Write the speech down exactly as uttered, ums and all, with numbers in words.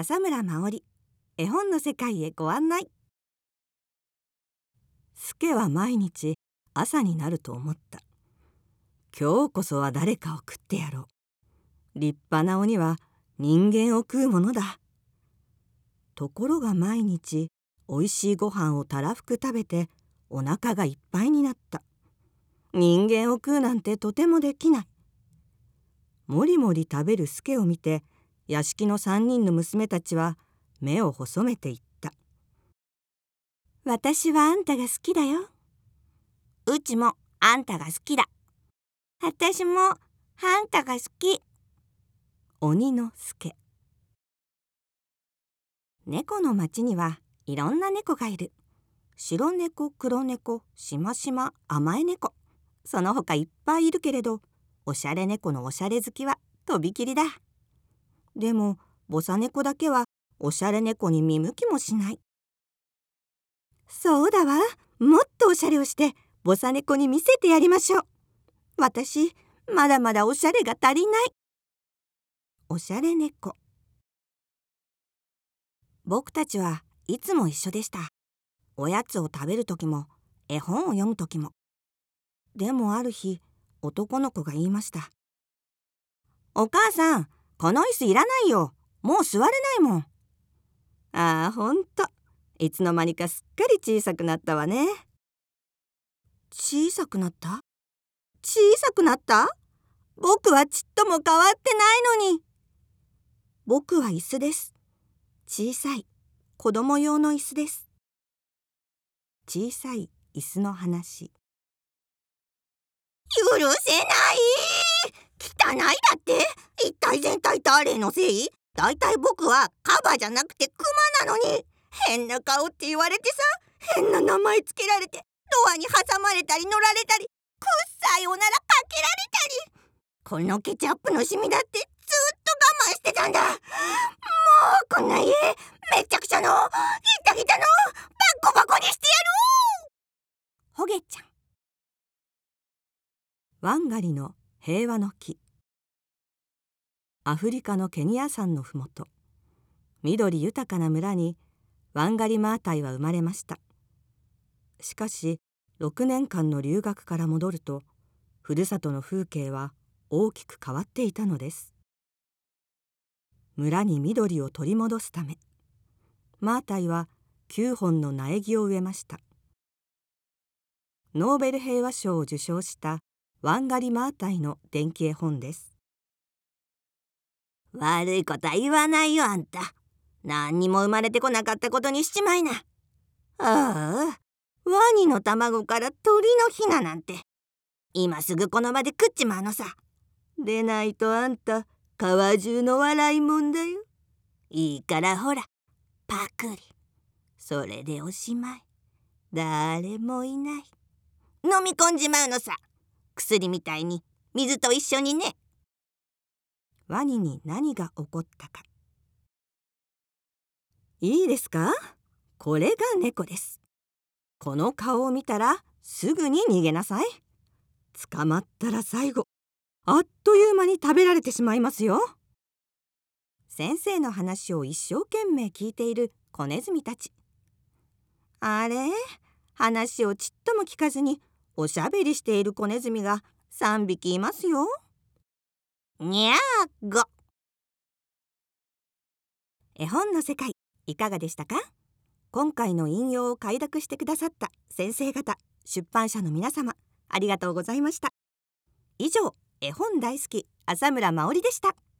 浅村まおり、絵本の世界へご案内。スケは毎日朝になると思った。今日こそは誰かを食ってやろう。立派な鬼は人間を食うものだ。ところが毎日おいしいご飯をたらふく食べてお腹がいっぱいになった。人間を食うなんてとてもできない。もりもり食べるスケを見て、屋敷の三人の娘たちは目を細めていった。私はあんたが好きだよ。 うちもあんたが好きだ。 私もあんたが好き。 鬼のスケ。猫の町にはいろんな猫がいる。白猫、黒猫、しましま、甘え猫、その他いっぱいいるけれど、おしゃれ猫のおしゃれ好きはとびきりだ。でもボサ猫だけはおしゃれ猫に見向きもしない。そうだわ、もっとおしゃれをしてボサ猫に見せてやりましょう。私まだまだおしゃれが足りない。おしゃれ猫。僕たちはいつも一緒でした。おやつを食べるときも絵本を読むときも。でもある日、男の子が言いました。お母さん、この椅子いらないよ。もう座れないもん。ああ、ほんと。いつの間にかすっかり小さくなったわね。小さくなった？小さくなった？僕はちっとも変わってないのに。僕は椅子です。小さい子供用の椅子です。小さい椅子の話。 許せない。汚いだって。一体全体誰のせい？だいたい僕はカバじゃなくてクマなのに。変な顔って言われてさ、変な名前つけられて、ドアに挟まれたり乗られたり、くっさいおならかけられたり。このケチャップのシミだってずっと我慢してたんだ。もうこんな家めちゃくちゃのギタギタのバコバコにしてやる。 ほげちゃん。ワンガリの平和の木。アフリカのケニア山のふもと、緑豊かな村にワンガリマータイは生まれました。しかしろくねんかんの留学から戻ると、ふるさとの風景は大きく変わっていたのです。村に緑を取り戻すため、マータイはきゅうほんの苗木を植えました。ノーベル平和賞を受賞したワンガリマータイの伝記絵本です。 悪いことは言わないよ、あんた。何にも生まれてこなかったことにしちまいな。ああ、ワニの卵から鳥のヒナなんて今すぐこの場で食っちまうのさ。でないとあんた川中の笑いもんだよ。いいからほら、パクリ。それでおしまい。誰もいない。飲み込んじまうのさ。薬みたいに水と一緒にね。 ワニに何が起こったか。いいですか？これが猫です。この顔を見たらすぐに逃げなさい。捕まったら最後、あっという間に食べられてしまいますよ。先生の話を一生懸命聞いている子ネズミたち。あれ、話をちっとも聞かずにおしゃべりしている子ネズミがさんびきいますよ。 にゃーご。 絵本の世界いかがでしたか？今回の引用を快諾してくださった先生方、出版社の皆様、ありがとうございました。以上、絵本大好き浅村まおりでした。